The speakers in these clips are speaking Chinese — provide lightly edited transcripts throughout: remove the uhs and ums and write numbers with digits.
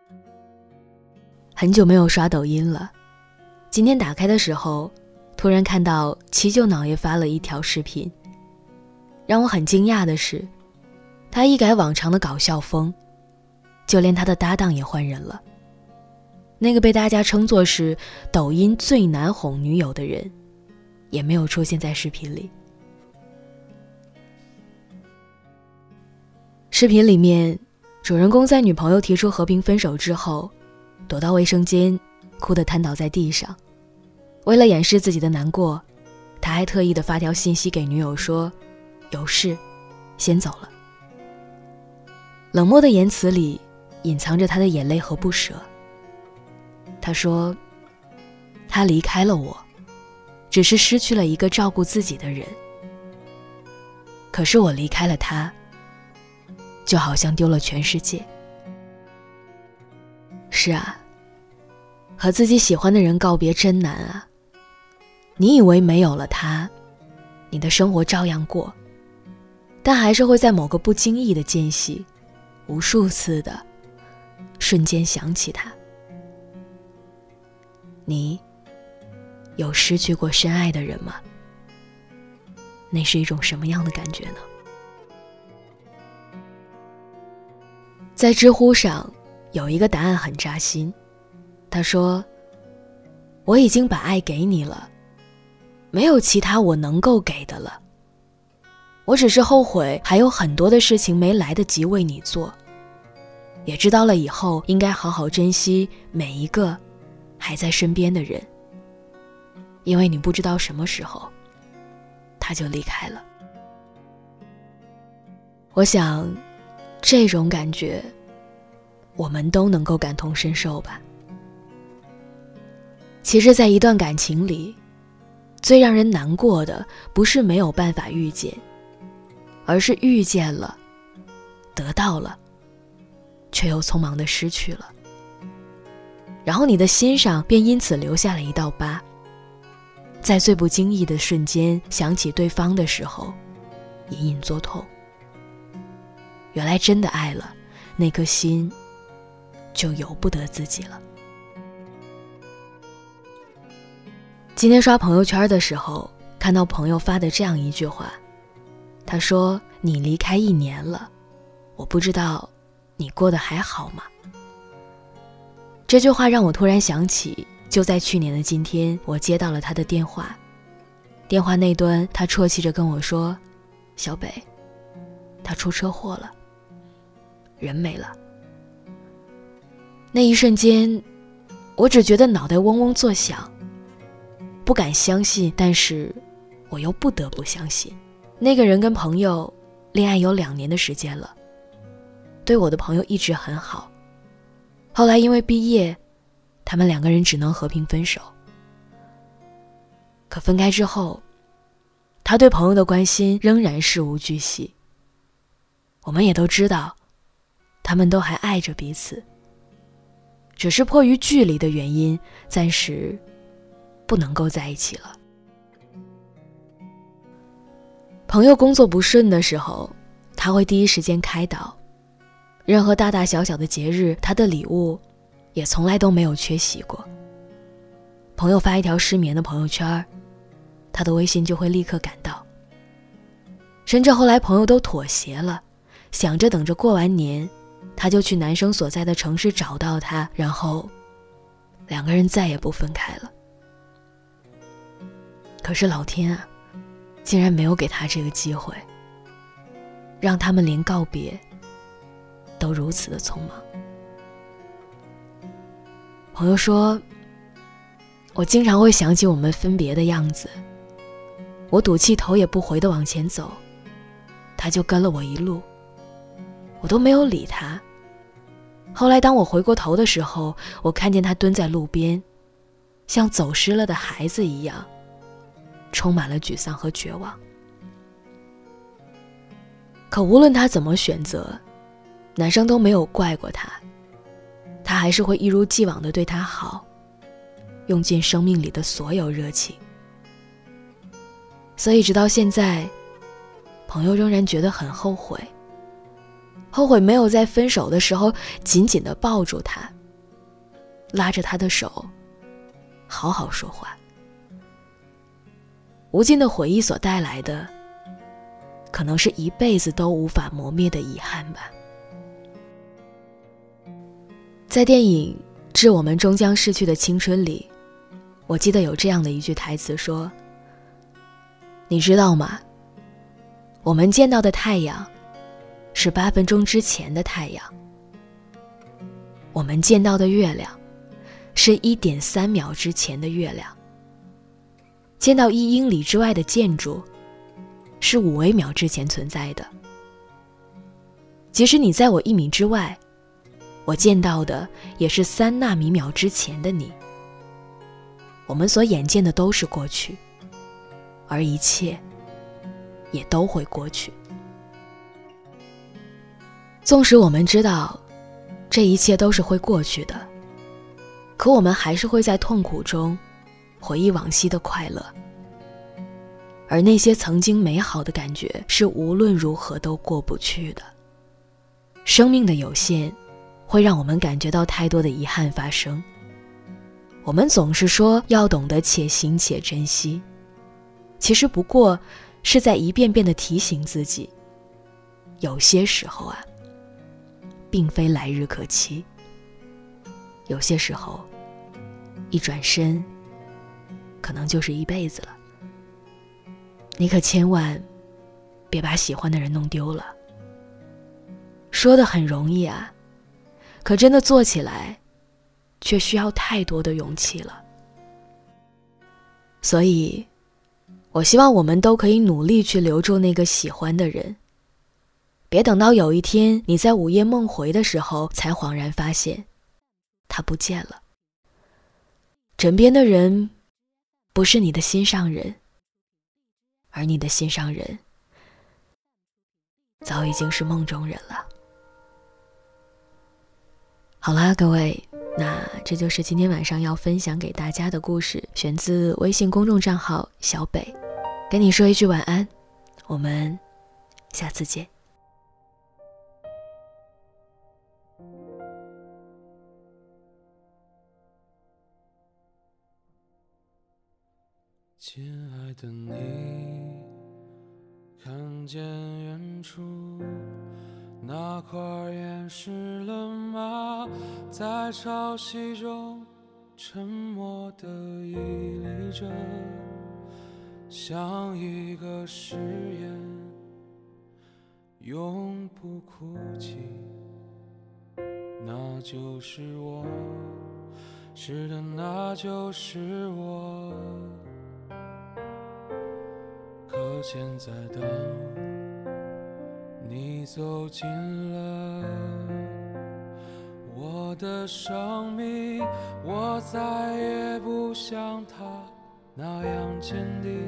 很久没有刷抖音了，今天打开的时候，突然看到七舅姥爷发了一条视频。让我很惊讶的是，他一改往常的搞笑风，就连他的搭档也换人了。那个被大家称作是抖音最难哄女友的人，也没有出现在视频里。视频里面，主人公在女朋友提出和平分手之后，躲到卫生间，哭得瘫倒在地上。为了掩饰自己的难过，他还特意的发条信息给女友说，有事，先走了。冷漠的言辞里隐藏着他的眼泪和不舍。他说，他离开了我，只是失去了一个照顾自己的人。可是我离开了他，就好像丢了全世界。是啊，和自己喜欢的人告别真难啊。你以为没有了他，你的生活照样过，但还是会在某个不经意的间隙，无数次的瞬间想起他。你有失去过深爱的人吗？那是一种什么样的感觉呢？在知乎上有一个答案很扎心，他说，我已经把爱给你了，没有其他我能够给的了。我只是后悔还有很多的事情没来得及为你做，也知道了以后应该好好珍惜每一个还在身边的人，因为你不知道什么时候他就离开了。我想这种感觉我们都能够感同身受吧。其实在一段感情里，最让人难过的不是没有办法遇见，而是遇见了，得到了，却又匆忙地失去了。然后你的心上便因此留下了一道疤，在最不经意的瞬间想起对方的时候，隐隐作痛。原来真的爱了，那颗心就由不得自己了。今天刷朋友圈的时候，看到朋友发的这样一句话，他说，你离开1年了，我不知道你过得还好吗？这句话让我突然想起，就在去年的今天，我接到了他的电话。电话那端，他啜泣着跟我说，小北，他出车祸了，人没了。那一瞬间，我只觉得脑袋嗡嗡作响，不敢相信，但是我又不得不相信。那个人跟朋友恋爱有2年的时间了，对我的朋友一直很好。后来因为毕业，他们2个人只能和平分手。可分开之后，他对朋友的关心仍然事无巨细。我们也都知道，他们都还爱着彼此，只是迫于距离的原因，暂时不能够在一起了。朋友工作不顺的时候，他会第一时间开导，任何大大小小的节日，他的礼物也从来都没有缺席过。朋友发一条失眠的朋友圈，他的微信就会立刻赶到。甚至后来朋友都妥协了，想着等着过完年，他就去男生所在的城市找到他，然后2个人再也不分开了。可是老天啊，竟然没有给他这个机会，让他们连告别都如此的匆忙。朋友说，我经常会想起我们分别的样子，我赌气头也不回地往前走，他就跟了我一路，我都没有理他。后来当我回过头的时候，我看见他蹲在路边，像走失了的孩子一样，充满了沮丧和绝望。可无论他怎么选择，男生都没有怪过他，他还是会一如既往地对他好，用尽生命里的所有热情。所以直到现在，朋友仍然觉得很后悔，后悔没有在分手的时候紧紧地抱住他， 拉着他的手，好好说话。无尽的回忆所带来的，可能是一辈子都无法磨灭的遗憾吧。在电影《致我们终将逝去的青春》里，我记得有这样的一句台词说：你知道吗？我们见到的太阳是8分钟之前的太阳，我们见到的月亮是1.3秒之前的月亮，见到1英里之外的建筑是5微秒之前存在的。即使你在我1米之外，我见到的也是3纳米秒之前的你。我们所眼见的都是过去，而一切也都会过去。纵使我们知道这一切都是会过去的，可我们还是会在痛苦中回忆往昔的快乐，而那些曾经美好的感觉是无论如何都过不去的。生命的有限会让我们感觉到太多的遗憾发生，我们总是说要懂得且行且珍惜，其实不过是在一遍遍地提醒自己，有些时候啊，并非来日可期，有些时候一转身可能就是一辈子了。你可千万别把喜欢的人弄丢了。说得很容易啊，可真的做起来却需要太多的勇气了。所以我希望我们都可以努力去留住那个喜欢的人，别等到有一天你在午夜梦回的时候才恍然发现他不见了。枕边的人不是你的心上人，而你的心上人早已经是梦中人了。好啦，各位，那这就是今天晚上要分享给大家的故事，选自微信公众账号小北。跟你说一句晚安，我们下次见。 亲爱的你，看见远处那块岩石了吗？在潮汐中沉默地屹立着，像一个誓言，永不哭泣。那就是我，是的，那就是我。可现在当你走进了我的生命，我再也不像他那样坚定，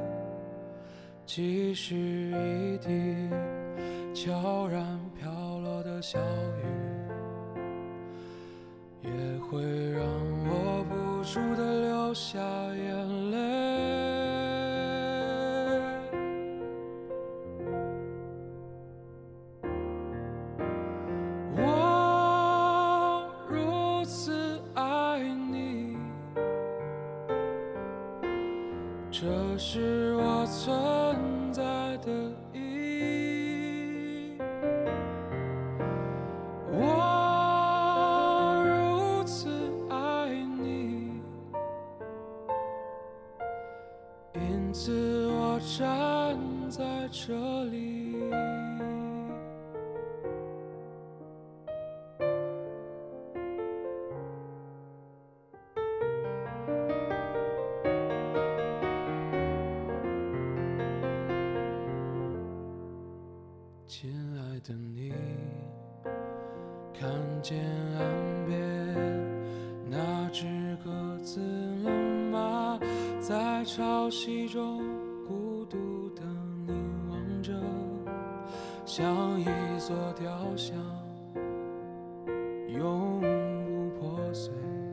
即使一滴悄然飘落的小雨，也会让我不住地流下眼泪。这是我存在的意义。我如此爱你，因此我站在这里。亲爱的你，看见岸边那只鸽子了吗？在潮汐中孤独地凝望着，像一座雕像，永不破碎。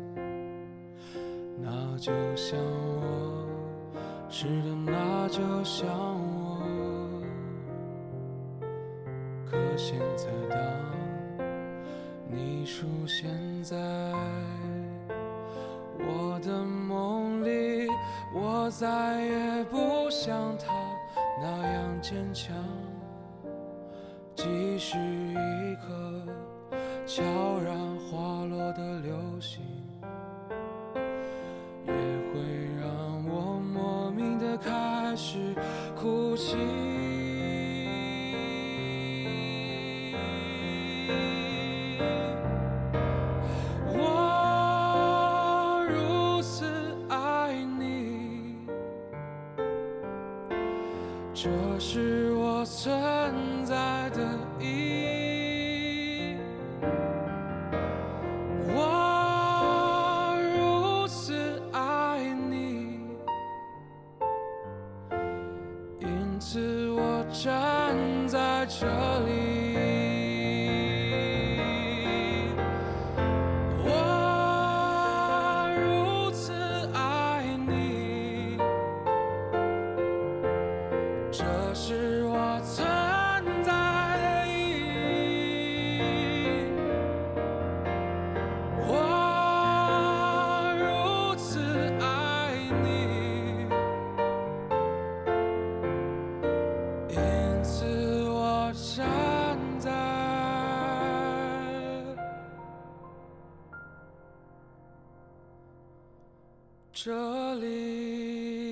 那就像我，是的，那就像我。可现在当你出现在我再也不像他那样坚强，即使一颗悄然滑落的流星，也会让我莫名的开始哭泣。我如此爱你，这是我存在的意义。我如此爱你，因此我站在这里。我如此爱你，这是我存在的意义。我如此爱你，因此我站在这里。